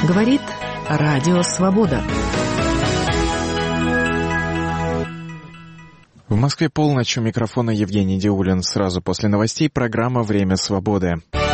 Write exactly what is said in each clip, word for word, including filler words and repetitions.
Говорит Радио Свобода. В Москве полночь, у микрофона Евгений Диулин. Сразу после новостей программа «Время свободы».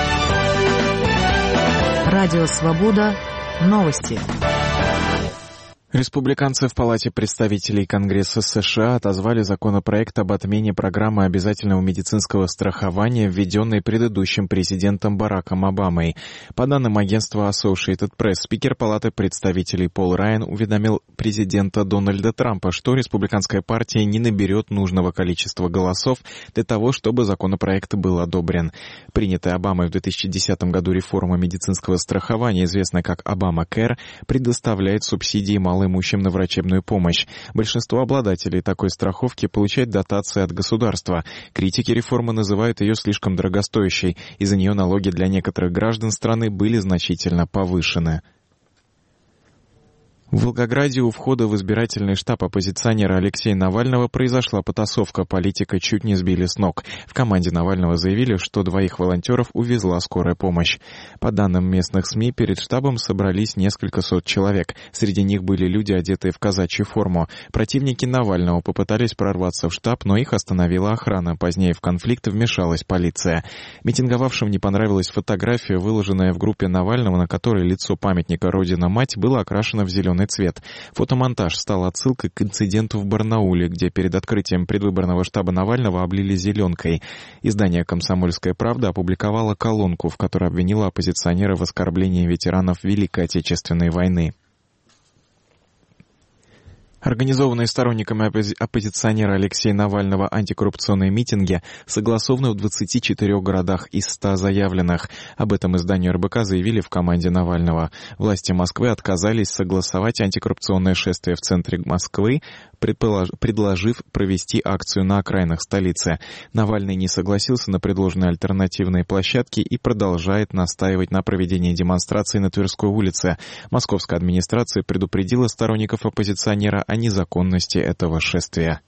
Радио Свобода. Новости. Республиканцы в Палате представителей Конгресса США отозвали законопроект об отмене программы обязательного медицинского страхования, введенной предыдущим президентом Бараком Обамой. По данным агентства Associated Press, спикер Палаты представителей Пол Райан уведомил президента Дональда Трампа, что республиканская партия не наберет нужного количества голосов для того, чтобы законопроект был одобрен. Принятая Обамой в две тысячи десятом году реформа медицинского страхования, известная как Обама-Кэр, предоставляет субсидии малоимущим на врачебную помощь. Большинство обладателей такой страховки получают дотации от государства. Критики реформы называют ее слишком дорогостоящей. Из-за нее налоги для некоторых граждан страны были значительно повышены. В Волгограде у входа в избирательный штаб оппозиционера Алексея Навального произошла потасовка. Политика чуть не сбили с ног. В команде Навального заявили, что двоих волонтеров увезла скорая помощь. По данным местных СМИ, перед штабом собрались несколько сот человек. Среди них были люди, одетые в казачью форму. Противники Навального попытались прорваться в штаб, но их остановила охрана. Позднее в конфликт вмешалась полиция. Митинговавшим не понравилась фотография, выложенная в группе Навального, на которой лицо памятника «Родина-мать» было окрашено в зеленый цвет. Фотомонтаж стал отсылкой к инциденту в Барнауле, где перед открытием предвыборного штаба Навального облили зеленкой. Издание «Комсомольская правда» опубликовало колонку, в которой обвинило оппозиционера в оскорблении ветеранов Великой Отечественной войны. Организованные сторонниками оппозиционера Алексея Навального антикоррупционные митинги согласованы в двадцати четырёх городах из ста заявленных. Об этом изданию эр бэ ка заявили в команде Навального. Власти Москвы отказались согласовать антикоррупционное шествие в центре Москвы, предложив провести акцию на окраинах столицы. Навальный не согласился на предложенные альтернативные площадки и продолжает настаивать на проведении демонстрации на Тверской улице. Московская администрация предупредила сторонников оппозиционера о незаконности этого шествия.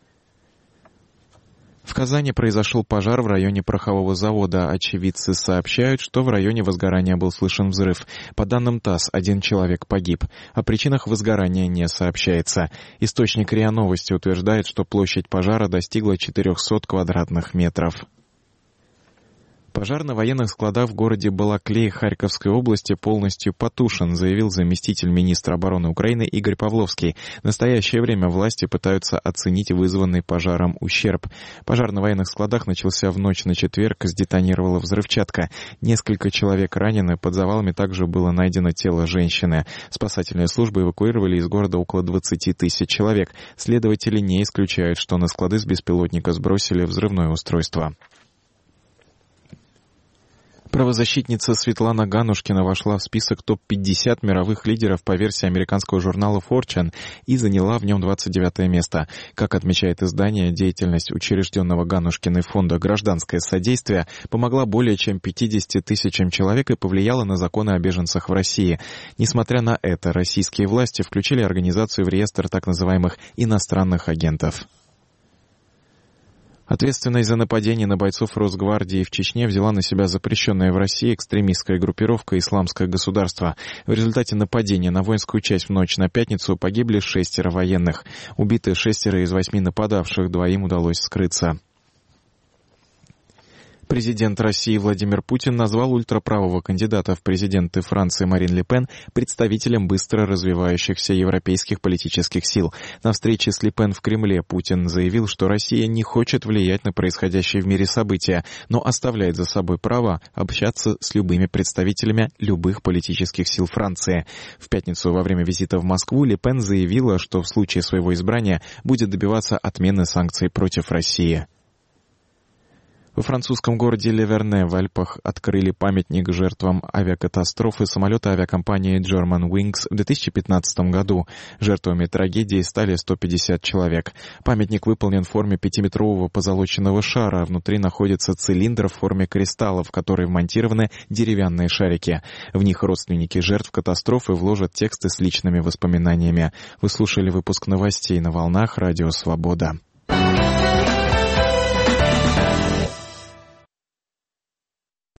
В Казани произошел пожар в районе порохового завода. Очевидцы сообщают, что в районе возгорания был слышен взрыв. По данным ТАСС, один человек погиб. О причинах возгорания не сообщается. Источник РИА Новости утверждает, что площадь пожара достигла четырехсот квадратных метров. Пожар на военных складах в городе Балаклее Харьковской области полностью потушен, заявил заместитель министра обороны Украины Игорь Павловский. В настоящее время власти пытаются оценить вызванный пожаром ущерб. Пожар на военных складах начался в ночь на четверг, сдетонировала взрывчатка. Несколько человек ранены, под завалами также было найдено тело женщины. Спасательные службы эвакуировали из города около двадцати тысяч человек. Следователи не исключают, что на склады с беспилотника сбросили взрывное устройство. Правозащитница Светлана Ганушкина вошла в список топ пятьдесят мировых лидеров по версии американского журнала Fortune и заняла в нем двадцать девятое место. Как отмечает издание, деятельность учрежденного Ганушкиной фонда «Гражданское содействие» помогла более чем пятидесяти тысячам человек и повлияла на законы о беженцах в России. Несмотря на это, российские власти включили организацию в реестр так называемых иностранных агентов. Ответственность за нападение на бойцов Росгвардии в Чечне взяла на себя запрещенная в России экстремистская группировка «Исламское государство». В результате нападения на воинскую часть в ночь на пятницу погибли шестеро военных. Убиты шестеро из восьми нападавших, двоим удалось скрыться. Президент России Владимир Путин назвал ультраправого кандидата в президенты Франции Марин Ле Пен представителем быстро развивающихся европейских политических сил. На встрече с Ле Пен в Кремле Путин заявил, что Россия не хочет влиять на происходящие в мире события, но оставляет за собой право общаться с любыми представителями любых политических сил Франции. В пятницу во время визита в Москву Ле Пен заявила, что в случае своего избрания будет добиваться отмены санкций против России. Во французском городе Ливерне в Альпах открыли памятник жертвам авиакатастрофы самолета авиакомпании Germanwings в две тысячи пятнадцатом году. Жертвами трагедии стали сто пятьдесят человек. Памятник выполнен в форме пятиметрового позолоченного шара. Внутри находится цилиндр в форме кристалла, в который вмонтированы деревянные шарики. В них родственники жертв катастрофы вложат тексты с личными воспоминаниями. Вы слушали выпуск новостей на волнах Радио Свобода.